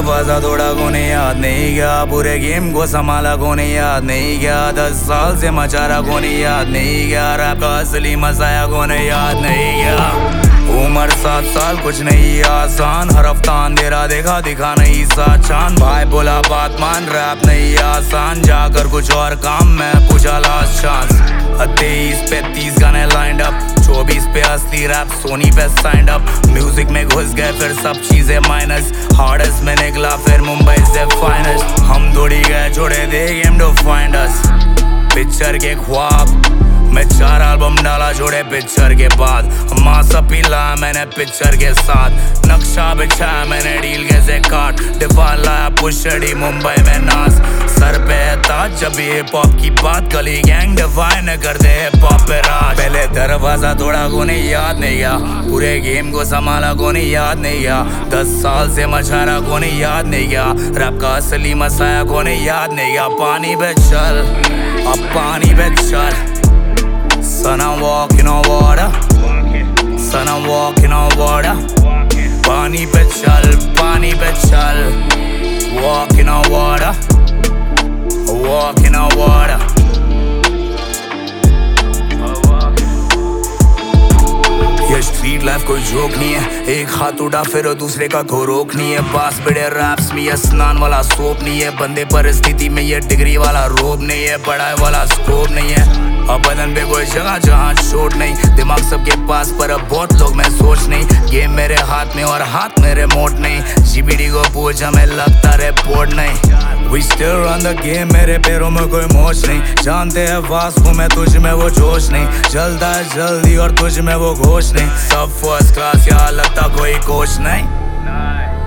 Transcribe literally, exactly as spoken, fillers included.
दरवाजा तोड़ा कोने याद नहीं गया, पूरे गेम को संभाला कोने याद नहीं गया, दस साल से मचा रहा कोने याद नहीं गया, रैप का असली मजाया कोने याद नहीं गया। उम्र सात साल कुछ नहीं आसान, हर हफ्ता अंधेरा देखा दिखा नहीं सा चांद, भाई बोला बात मान रैप नहीं आसान, जाकर कुछ और काम मैं पूछा लास्ट चांस। तेईस पे तीस गाने लाइंड अप, चौबीस पे असली रैप सोनी पे साइंड अप, म्यूजिक में घुस गए फिर सब चीजें माइनस, हार्डेस्ट में निकला फिर मुंबई से फाइनेस्ट, हम दौड़ी गए छोड़े दे game to find us, picture के ख्वाब मैं चार एल्बम डाला जोड़े पिक्चर के बाद, मासा पीला मैंने पिक्चर के साथ, नक्शा बिछाया मैंने डील के से काट, डिफाल लाया पुशड़ी मुंबई में नास, सर पे ताज जब हिप हॉप की बात, गली गैंग डिफाइन कर दे हिप हॉप पे राज। पहले दरवाजा तोड़ा को नहीं याद नहीं गया, पूरे गेम को संभाला को नहीं याद नहीं गया, दस साल से मचारा को नहीं याद नहीं गया, रैप का असली मसाया को नहीं याद नहीं गया, पानी पे चल अब पानी पे चल, son I'm walking on water, son I'm walking on water, पानी पे चल पानी पे चल, walking on water, walking on water। ये स्ट्रीट लाइफ कोई जोक नहीं है, एक हाथ उठा फिर दूसरे का को रोक नहीं है, पास बड़े रैप्स में ये स्नान वाला सोप नहीं है, बंदे परिस्थिति में ये डिग्री वाला रोब नहीं है, पढ़ाई वाला स्कोप नहीं है, अब बदन पे कोई जगह जहाँ चोट नहीं, दिमाग सबके पास पर अब बहुत लोग में सोच नहीं, गेम मेरे हाथ में और हाथ मेरे मोट नहीं, जीबीडी को पूछ हमें लगता रिपोर्ट नहीं, We still run the game, मेरे पैरों में कोई मोच नहीं, जानते हैं वास्को में तुझ में वो जोश नहीं, जलता है जल्दी और तुझ में वो घोष नहीं, सब फर्स्ट क्लास यहाँ लगता कोई कोच नहीं।